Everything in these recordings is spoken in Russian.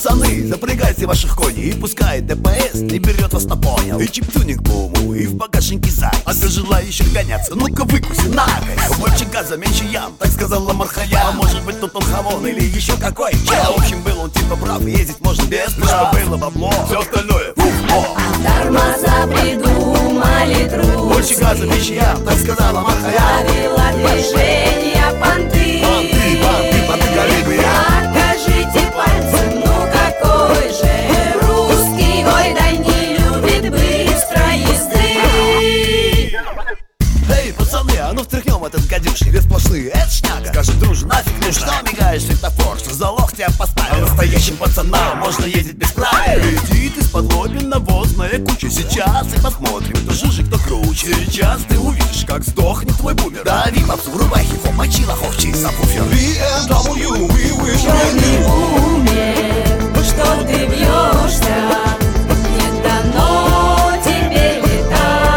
Пацаны, запрягайте ваших коней, и пускай ДПС не берет вас на понял. И чип-тюнинг по уму, и в багажнике зайц. А ты желающих гоняться, ну-ка выкуси накось. Больше газа, меньше ям, так сказала Мархая. А может быть тут он хамон или еще какой чел. В общем, был он типа прав, ездить можно без прав. Было бабло, все остальное фуфло. А тормоза придумали трусы. Больше газа, меньше ям, так сказала Мархая. Правила движения понты. Понты, Карибы. Покажите пальцем, ну какой же русский. Ой, да не любит быстрой езды. Эй, пацаны, а ну встряхнем этот гадюшник. Две сплошные, это шняга. Скажет, друже, нафиг нужно. Что мигаешь, светофор, что залог тебя поставил? Настоящим пацанам можно ездить без правил. Летит из-под лоби навозная куча. Сейчас и посмотрим, кто жужик, кто круче. Сейчас ты увидишь, как сдохнет твой бумер. Дави попсу, врубай хип-хоп, мочи лохов, чей сабвуфер. BMW, we wish Черный умер, что ты бьешься? Не дано тебе летать.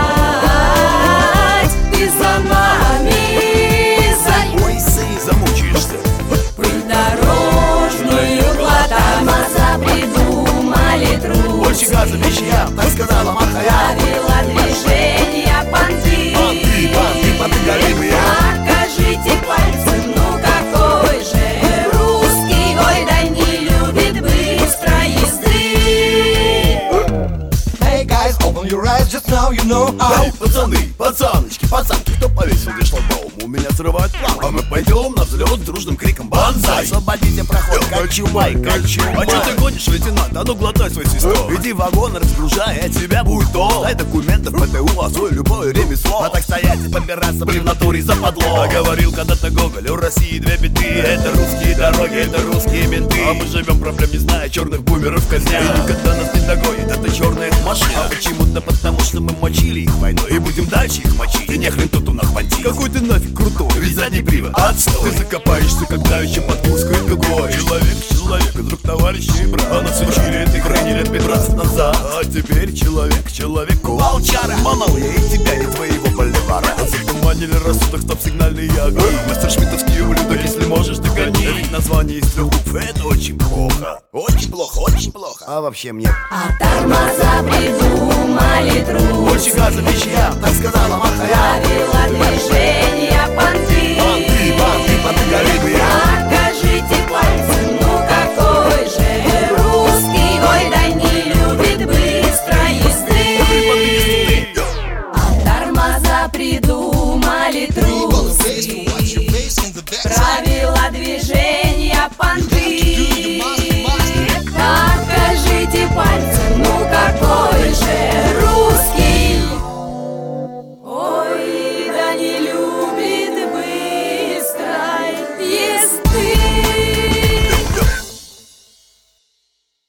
Ты за нами, ой, сын, замучаешься. придорожную глотай. Тормоза придумали трусы. Больше газа, меньше ям, так сказала Мархая. Правила движения понты. Понты, Карибы. Покажите пальцем, ну какой же русский. Ой, да не любит быстрой езды. Hey guys, open your eyes, just now you know how. Эй, пацаны, пацаночки, пацанки, кто повесил здесь шлагбаум? У меня срывает план. А мы пойдем на взлет с дружным криком банзай. Освободите проход, качумай, качумай. А чё ты гонишь, лейтенант? А ну глотай свой свисток. Иди в вагон, разгружай, от тебя будет толк. Дай документов, ПТУ, освой любое ремесло. А так стоять и подбираться, блин, в натуре западло. А говорил когда-то Гоголь, у России две беды. Это русские дороги, это русские менты. А мы живем, проблем не зная, черных бумеров казня. И никогда нас не догонит, это черная машина. А почему-то потому, что мы мочили их войной. И будем дальше их мочить, и нехрен тут у нас бандит. Какой ты нафиг крутой, ведь задний привод отстой. Ты закопаешься, когда еще под узкой дугой. Человек, друг, товарищ и брат. А нас учили этой хрени лет 15 назад. А теперь человеку волчара. Манал я и тебя, и твоего боливара. Затуманили рассудок, стоп-сигнальный огонь. Мастер шмидтовский ублюдок, если можешь, догони. Ведь название из 3 букв, это очень плохо. Очень плохо, очень плохо. А вообще мне А тормоза придумали трусы. больше газа, меньше ям, так сказала Мархая. Правила движения понты. Понты, Карибы. Покажите пальцем, ну какой же русский. Ой, да не любит быстрой езды. А тормоза придумали